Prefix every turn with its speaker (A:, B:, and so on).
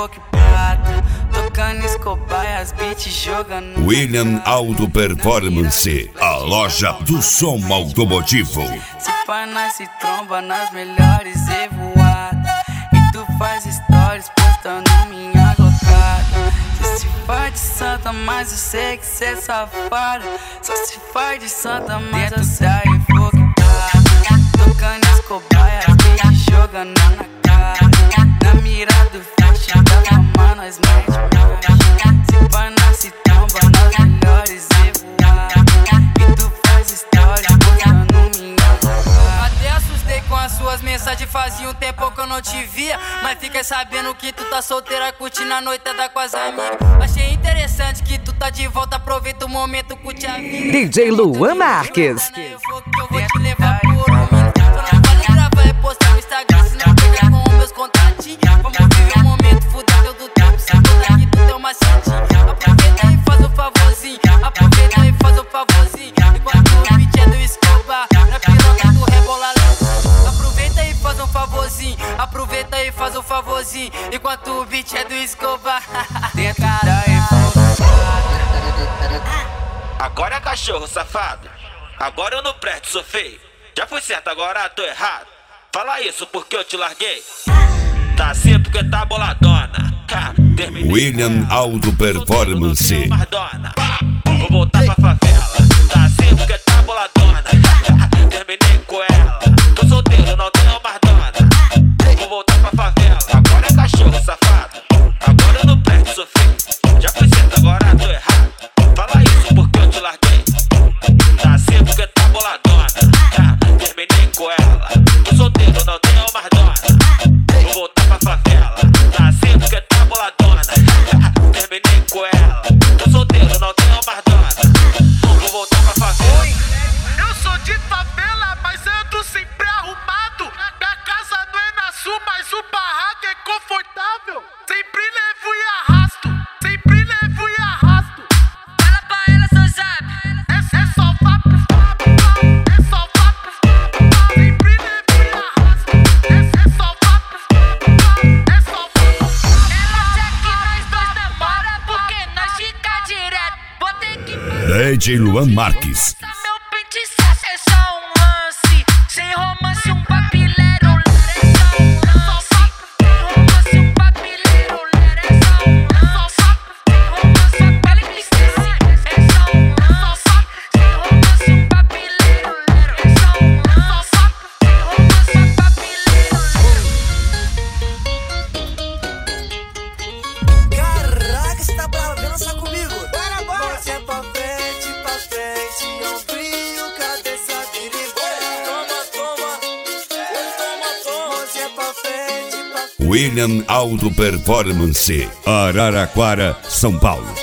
A: fogo e prata, tocando Escobar e as beats jogando.
B: William Auto Performance, a loja do som automotivo.
A: Se pá, nós se tromba nas melhores revoadas, e tu faz stories postando minha gocada. Só se faz de santa, mas eu sei que cê é safada. Só se faz de santa, mas eu sei que fogo e prata, tocando Escobar e as beats jogando na cara. Na mira do flash, da fama nós mete marcha. Se pá, nós se tromba nas melhores revoadas, e tu faz stories postando minha gocada.
C: Até assustei com as suas mensagens, fazia um tempo que eu não te via. Mas fiquei sabendo que tu tá solteira, curtindo a noitada com as amigas. Achei interessante que tu tá de volta, aproveita o momento, curte a vida.
D: DJ Luan Marques.
C: Eu vou te levar por um minuto. Só não vale gravar e postar no Instagram, se não pegar com meus contatinhos. Vamos viver um momento, fuder teu do tempo, se toda aqui tu tem uma sentinha. Aproveita e faz um favorzinho, aproveita e faz um favorzinho. Enquanto o beat é do Escobar, na piroca tu rebola lá. Aproveita e faz um favorzinho, aproveita e faz um favorzinho. Enquanto o beat é do Escobar.
A: Dentro da
E: Agora é cachorro safado, agora eu não presto, sou feio. Já fui certo, agora tô errado. Fala isso porque eu te larguei. Tá assim porque tá boladona.
B: William Auto Performance.
E: Vou voltar pra favela. Tá assim porque tá boladona. Terminei com ela. Tô solteiro, não tenho mais dona. Vou voltar pra favela. Agora é cachorro safado, agora eu não presto, sou feio. Já fui certo, agora tô errado. Fala isso porque eu te larguei. Tá assim porque tá boladona. Terminei com ela. Tô solteiro, não tenho mais dona. Vou voltar pra favela. Tá assim porque tá boladona. Terminei com ela. Tô solteiro, não tenho mais dona. Vou voltar pra favela.
F: Oi, eu sou de favela, mas ando sempre arrumado. Minha casa não é na sul, mas o barraco é confortável. Sempre levo e arrasto, sempre levo e arrasto.
C: Fala pra ela, seu zap.
F: É só vapo, é só vapo. Sempre levo e arrasto. É só vapo, é só vapo.
C: Ela acha que nós dois namora porque nós fica direto. Vou ter que
B: DJ Luan Marques.
C: meu pente, é só um lance. Sem romance, um papilero. É só um lance. Sem romance, um papilero. É só um lance. Sem romance, um papilero. É só um lance. Sem romance, um papilero. É só um lance. Sem romance, um papilero.
G: Caraca, você tá brava, vem dançar comigo. Bora, bora. Você é pra frente, ombrinho, cabeça virigona. Toma, toma, toma. Você é pra frente,
B: William Auto Performance, Araraquara, São Paulo.